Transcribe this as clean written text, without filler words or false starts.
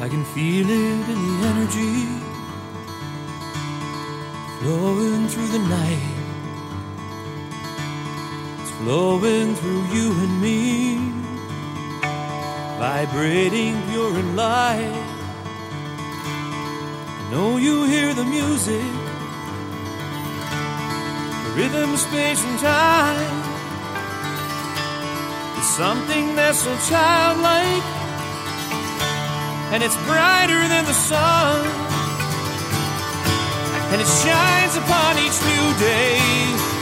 I can feel it in the energy flowing through the night. It's flowing through you and me, vibrating pure and light. I know you hear the music, the rhythm, space and time. It's something that's so childlike, and it's brighter than the sun, and it shines upon each new day.